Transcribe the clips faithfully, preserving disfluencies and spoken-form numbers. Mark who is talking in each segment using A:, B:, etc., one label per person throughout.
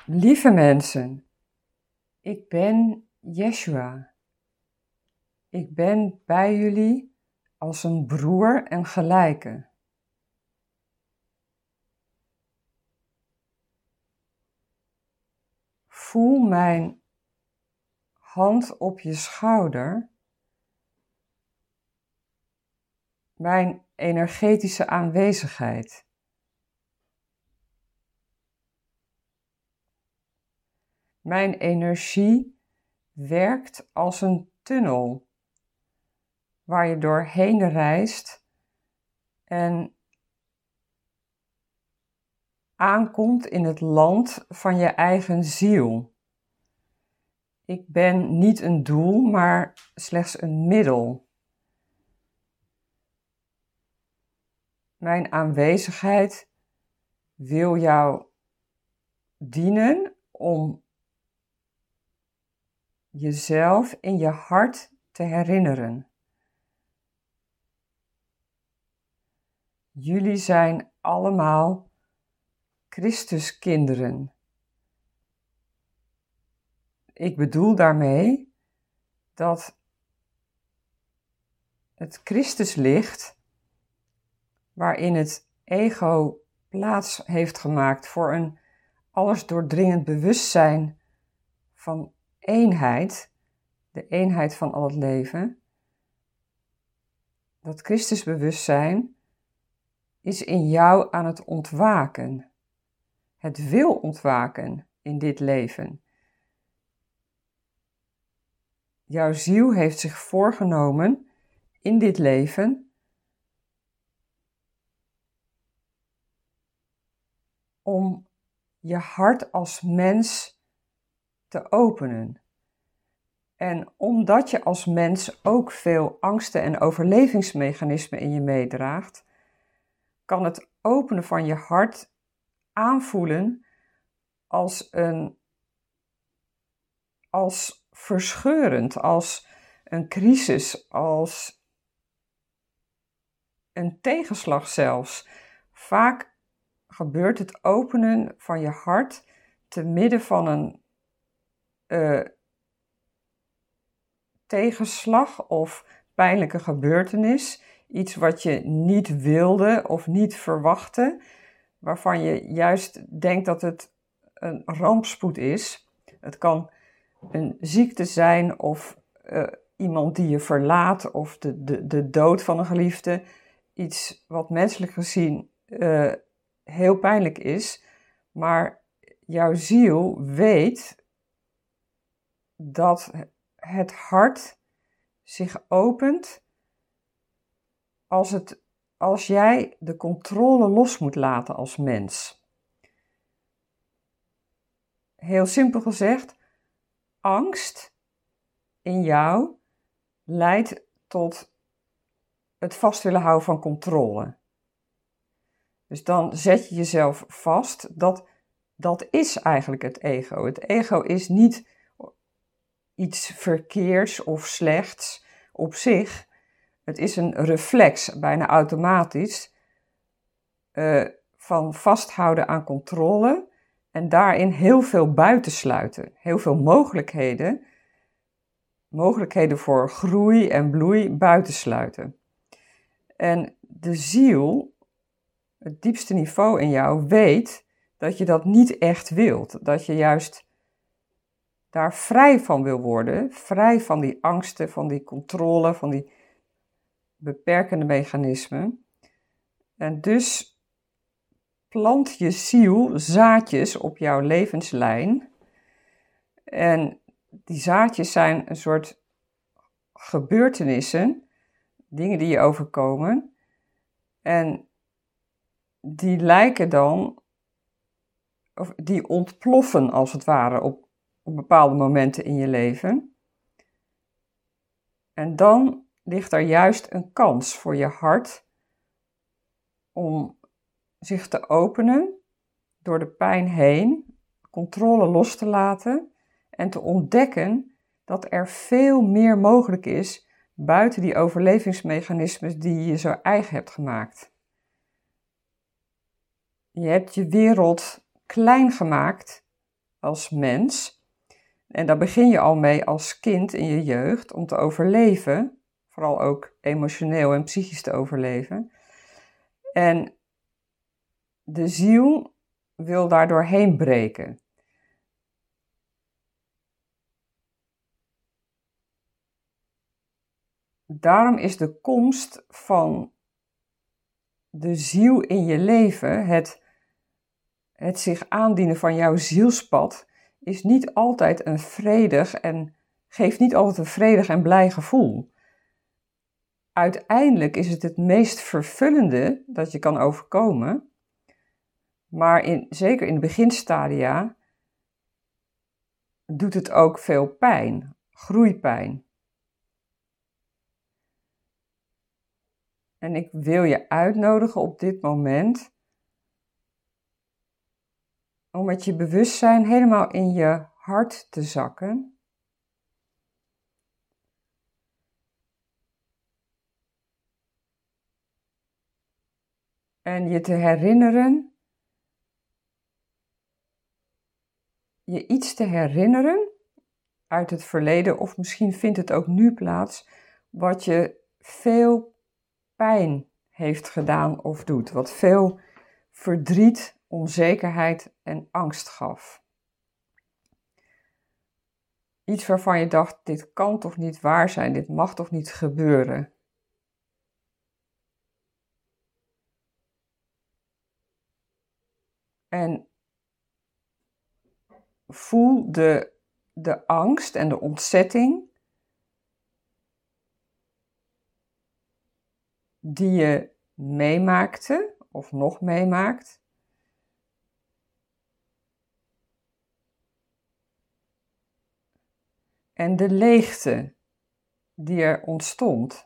A: Lieve mensen, ik ben Yeshua. Ik ben bij jullie als een broer en gelijke. Voel mijn hand op je schouder, mijn energetische aanwezigheid. Mijn energie werkt als een tunnel waar je doorheen reist en aankomt in het land van je eigen ziel. Ik ben niet een doel, maar slechts een middel. Mijn aanwezigheid wil jou dienen om jezelf in je hart te herinneren. Jullie zijn allemaal Christuskinderen. Ik bedoel daarmee dat het Christuslicht, waarin het ego plaats heeft gemaakt voor een allesdoordringend bewustzijn van eenheid, de eenheid van al het leven, dat Christusbewustzijn is in jou aan het ontwaken. Het wil ontwaken in dit leven. Jouw ziel heeft zich voorgenomen in dit leven om je hart als mens te openen. En omdat je als mens ook veel angsten en overlevingsmechanismen in je meedraagt, kan het openen van je hart aanvoelen als een als verscheurend, als een crisis, als een tegenslag zelfs. Vaak gebeurt het openen van je hart te midden van een uh, tegenslag of pijnlijke gebeurtenis. Iets wat je niet wilde of niet verwachtte, waarvan je juist denkt dat het een rampspoed is. Het kan een ziekte zijn of uh, iemand die je verlaat of de, de, de dood van een geliefde. Iets wat menselijk gezien uh, heel pijnlijk is, maar jouw ziel weet dat het hart zich opent als, het, als jij de controle los moet laten als mens. Heel simpel gezegd, angst in jou leidt tot het vast willen houden van controle. Dus dan zet je jezelf vast. Dat, dat is eigenlijk het ego. Het ego is niet iets verkeers of slechts op zich. Het is een reflex, bijna automatisch, uh, van vasthouden aan controle en daarin heel veel buitensluiten. Heel veel mogelijkheden, mogelijkheden voor groei en bloei buitensluiten. En de ziel, het diepste niveau in jou, weet dat je dat niet echt wilt. Dat je juist daar vrij van wil worden. Vrij van die angsten, van die controle, van die beperkende mechanismen. En dus plant je ziel zaadjes op jouw levenslijn. En die zaadjes zijn een soort gebeurtenissen, dingen die je overkomen. En die lijken dan, of die ontploffen als het ware op, op bepaalde momenten in je leven. En dan ligt er juist een kans voor je hart om zich te openen, door de pijn heen, controle los te laten en te ontdekken dat er veel meer mogelijk is buiten die overlevingsmechanismes die je zo eigen hebt gemaakt. Je hebt je wereld klein gemaakt als mens. En daar begin je al mee als kind in je jeugd om te overleven. Vooral ook emotioneel en psychisch te overleven. En de ziel wil daar doorheen breken. Daarom is de komst van de ziel in je leven, het, het zich aandienen van jouw zielspad, is niet altijd een vredig en geeft niet altijd een vredig en blij gevoel. Uiteindelijk is het het meest vervullende dat je kan overkomen, maar in, zeker in de beginstadia doet het ook veel pijn, groeipijn. En ik wil je uitnodigen op dit moment om met je bewustzijn helemaal in je hart te zakken. En je te herinneren, je iets te herinneren uit het verleden, of misschien vindt het ook nu plaats, wat je veel pijn heeft gedaan of doet, wat veel verdriet, onzekerheid en angst gaf. Iets waarvan je dacht, dit kan toch niet waar zijn, dit mag toch niet gebeuren. En voel de, de angst en de ontzetting die je meemaakte of nog meemaakt. En de leegte die er ontstond.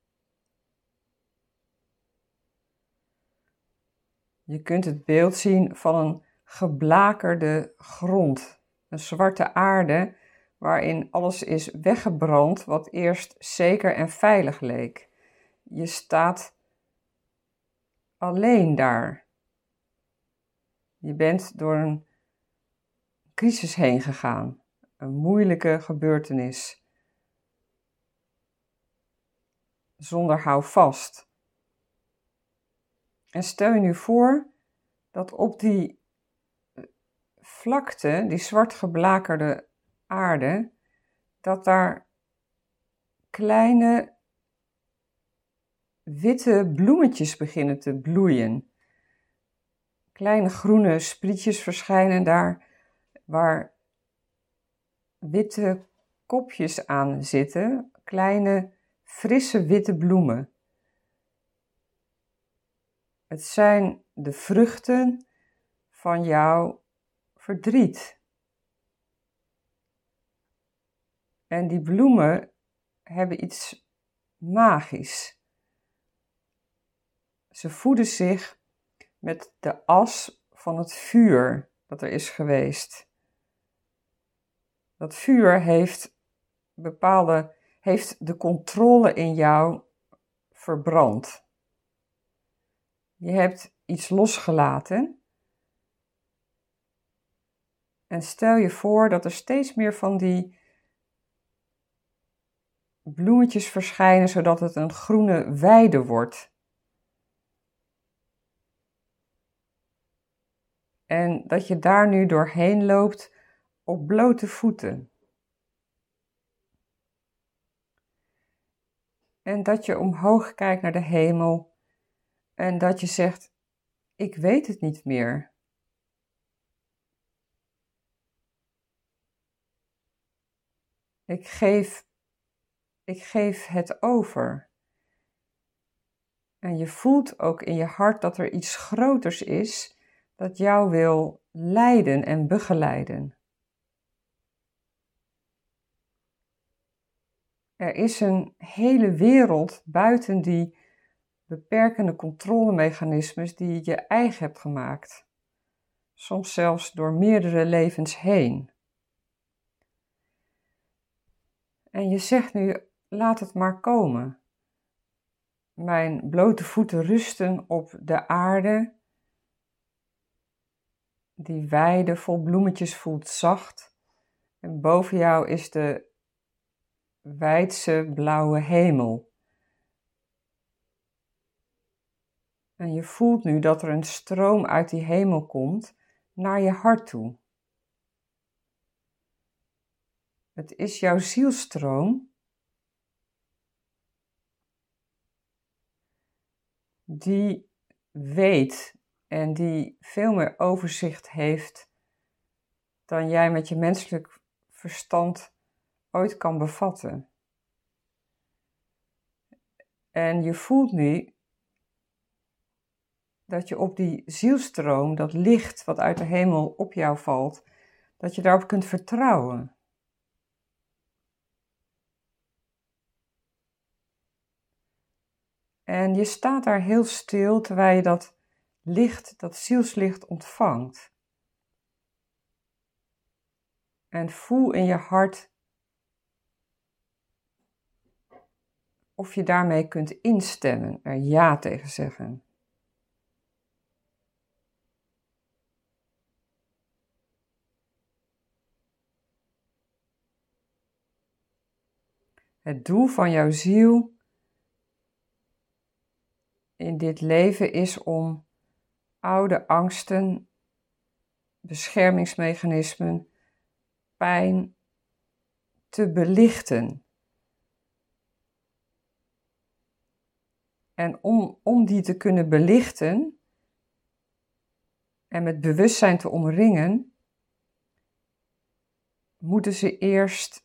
A: Je kunt het beeld zien van een geblakerde grond, een zwarte aarde waarin alles is weggebrand wat eerst zeker en veilig leek. Je staat alleen daar. Je bent door een crisis heen gegaan, een moeilijke gebeurtenis. Zonder houvast. En stel je nu voor dat op die vlakte, die zwart geblakerde aarde, dat daar kleine witte bloemetjes beginnen te bloeien. Kleine groene sprietjes verschijnen daar waar witte kopjes aan zitten, kleine frisse witte bloemen. Het zijn de vruchten van jouw verdriet. En die bloemen hebben iets magisch. Ze voeden zich met de as van het vuur dat er is geweest. Dat vuur heeft bepaalde, heeft de controle in jou verbrand. Je hebt iets losgelaten. En stel je voor dat er steeds meer van die bloemetjes verschijnen, zodat het een groene weide wordt. En dat je daar nu doorheen loopt op blote voeten. En dat je omhoog kijkt naar de hemel en dat je zegt, ik weet het niet meer. Ik geef, ik geef het over. En je voelt ook in je hart dat er iets groters is dat jou wil leiden en begeleiden. Er is een hele wereld buiten die beperkende controlemechanismes die je je eigen hebt gemaakt. Soms zelfs door meerdere levens heen. En je zegt nu, laat het maar komen. Mijn blote voeten rusten op de aarde. Die weide vol bloemetjes voelt zacht. En boven jou is de wijdse blauwe hemel. En je voelt nu dat er een stroom uit die hemel komt naar je hart toe. Het is jouw zielstroom die weet en die veel meer overzicht heeft dan jij met je menselijk verstand ooit kan bevatten. En je voelt nu dat je op die zielstroom, dat licht wat uit de hemel op jou valt, dat je daarop kunt vertrouwen. En je staat daar heel stil terwijl je dat licht, dat zielslicht ontvangt. En voel in je hart of je daarmee kunt instemmen, er ja tegen zeggen. Het doel van jouw ziel in dit leven is om oude angsten, beschermingsmechanismen, pijn te belichten. En om, om die te kunnen belichten en met bewustzijn te omringen, moeten ze eerst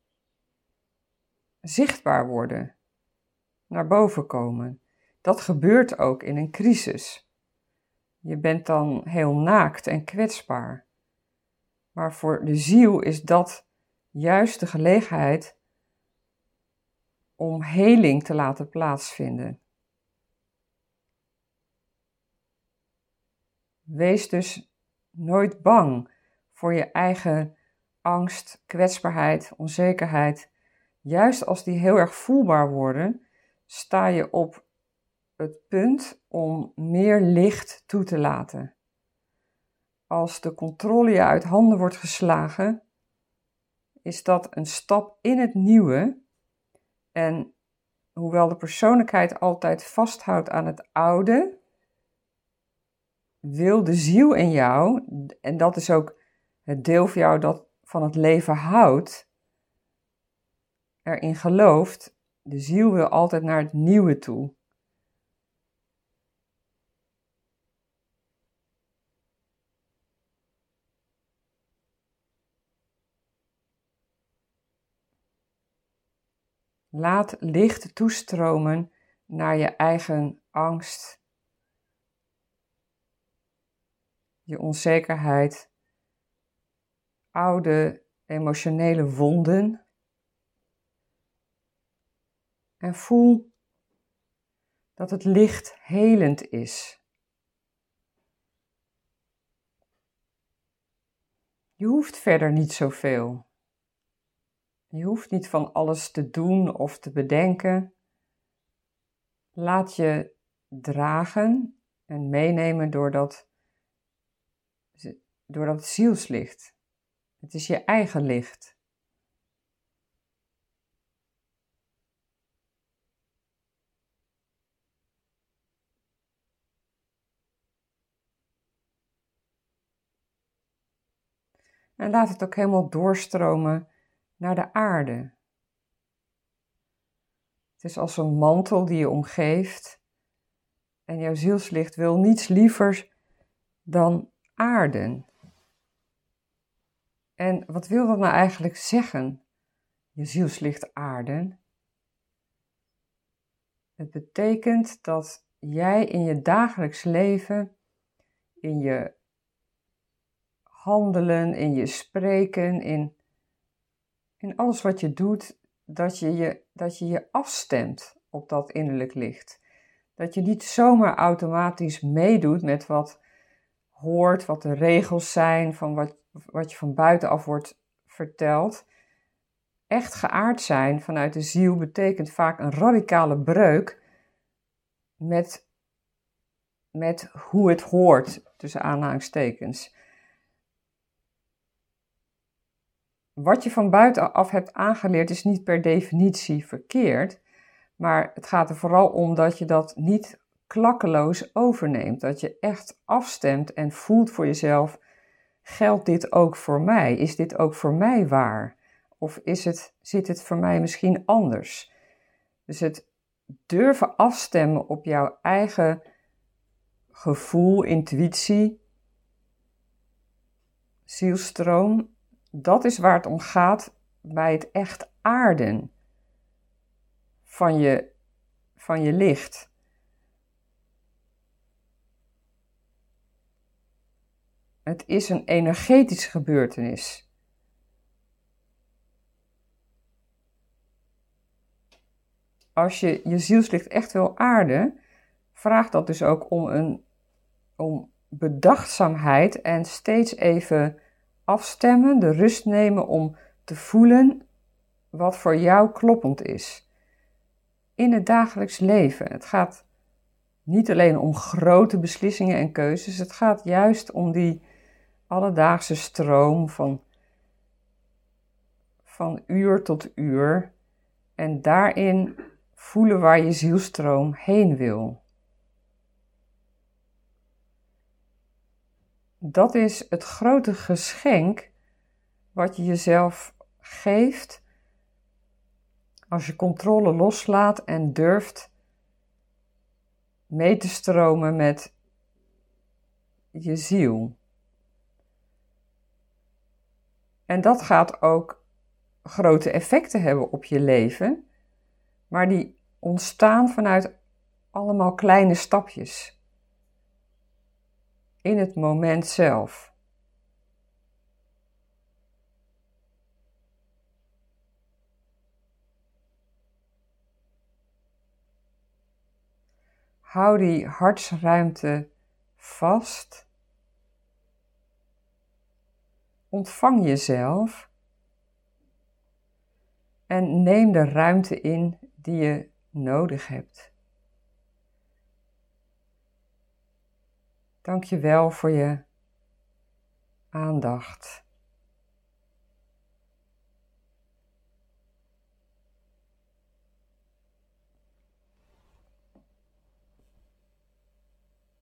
A: zichtbaar worden, naar boven komen. Dat gebeurt ook in een crisis. Je bent dan heel naakt en kwetsbaar. Maar voor de ziel is dat juist de gelegenheid om heling te laten plaatsvinden. Wees dus nooit bang voor je eigen angst, kwetsbaarheid, onzekerheid. Juist als die heel erg voelbaar worden, sta je op het punt om meer licht toe te laten. Als de controle je uit handen wordt geslagen, is dat een stap in het nieuwe. En hoewel de persoonlijkheid altijd vasthoudt aan het oude, wil de ziel in jou, en dat is ook het deel van jou dat van het leven houdt, erin gelooft, de ziel wil altijd naar het nieuwe toe. Laat licht toestromen naar je eigen angst, je onzekerheid, oude emotionele wonden. En voel dat het licht helend is. Je hoeft verder niet zoveel. Je hoeft niet van alles te doen of te bedenken. Laat je dragen en meenemen door dat, door dat zielslicht. Het is je eigen licht. En laat het ook helemaal doorstromen naar de aarde. Het is als een mantel die je omgeeft. En jouw zielslicht wil niets liever dan aarden. En wat wil dat nou eigenlijk zeggen, je zielslicht aarden? Het betekent dat jij in je dagelijks leven, in je handelen, in je spreken, in, in alles wat je doet, dat je je, dat je je afstemt op dat innerlijk licht. Dat je niet zomaar automatisch meedoet met wat hoort, wat de regels zijn, van wat, wat je van buitenaf wordt verteld. Echt geaard zijn vanuit de ziel betekent vaak een radicale breuk met, met hoe het hoort, tussen aanhalingstekens. wat je van buitenaf hebt aangeleerd is niet per definitie verkeerd, maar het gaat er vooral om dat je dat niet klakkeloos overneemt. Dat je echt afstemt en voelt voor jezelf, geldt dit ook voor mij? Is dit ook voor mij waar? Of is het, zit het voor mij misschien anders? Dus het durven afstemmen op jouw eigen gevoel, intuïtie, zielstroom, dat is waar het om gaat bij het echt aarden van je, van je licht. Het is een energetische gebeurtenis. Als je je zielslicht echt wil aarden, vraagt dat dus ook om, een, om bedachtzaamheid en steeds even afstemmen, de rust nemen om te voelen wat voor jou kloppend is. In het dagelijks leven. Het gaat niet alleen om grote beslissingen en keuzes, het gaat juist om die alledaagse stroom van, van uur tot uur en daarin voelen waar je zielstroom heen wil. Dat is het grote geschenk wat je jezelf geeft als je controle loslaat en durft mee te stromen met je ziel. En dat gaat ook grote effecten hebben op je leven, maar die ontstaan vanuit allemaal kleine stapjes. In het moment zelf. Hou die hartsruimte vast. Ontvang jezelf. En neem de ruimte in die je nodig hebt. Dank je wel voor je aandacht.